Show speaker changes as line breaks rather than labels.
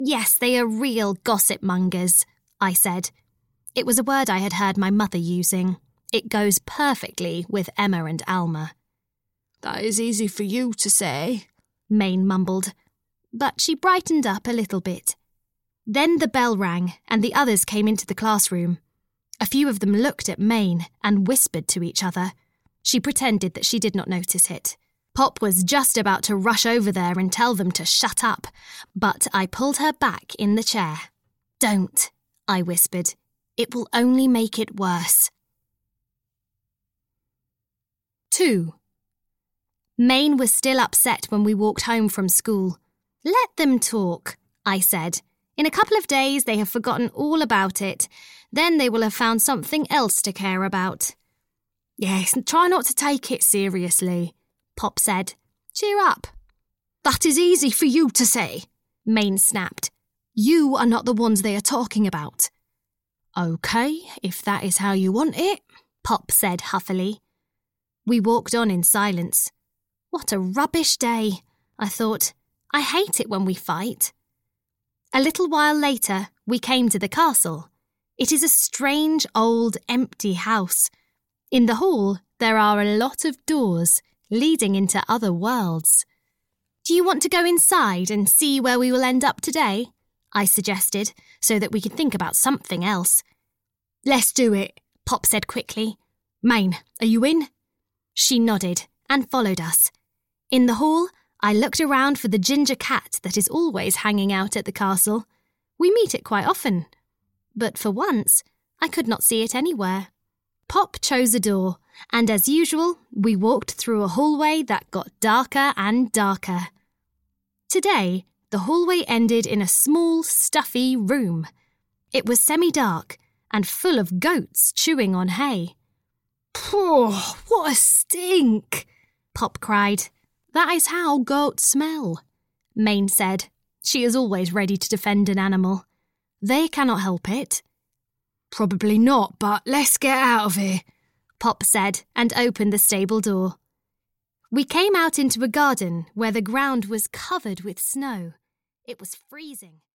Yes, they are real gossip mongers, I said. It was a word I had heard my mother using. It goes perfectly with Emma and Alma.
That is easy for you to say,
Maine mumbled, but she brightened up a little bit. Then the bell rang and the others came into the classroom. A few of them looked at Maine and whispered to each other. She pretended that she did not notice it. Pop was just about to rush over there and tell them to shut up, but I pulled her back in the chair. Don't, I whispered. It will only make it worse. 2. Maine was still upset when we walked home from school. Let them talk, I said. In a couple of days they have forgotten all about it. Then they will have found something else to care about. Yes, try not to take it seriously, Pop said. Cheer up. That is easy for you to say, Maine snapped. You are not the ones they are talking about. OK, if that is how you want it, Pop said huffily. We walked on in silence. What a rubbish day, I thought. I hate it when we fight. A little while later, we came to the castle. It is a strange, old, empty house. In the hall, there are a lot of doors leading into other worlds. Do you want to go inside and see where we will end up today? I suggested, so that we could think about something else. Let's do it, Pop said quickly. Maine, are you in? She nodded and followed us. In the hall, I looked around for the ginger cat that is always hanging out at the castle. We meet it quite often. But for once, I could not see it anywhere. Pop chose a door, and as usual, we walked through a hallway that got darker and darker. Today, the hallway ended in a small, stuffy room. It was semi-dark and full of goats chewing on hay. Phew, what a stink! Pop cried. That is how goats smell, Maine said. She is always ready to defend an animal. They cannot help it. Probably not, but let's get out of here, Pop said and opened the stable door. We came out into a garden where the ground was covered with snow. It was freezing.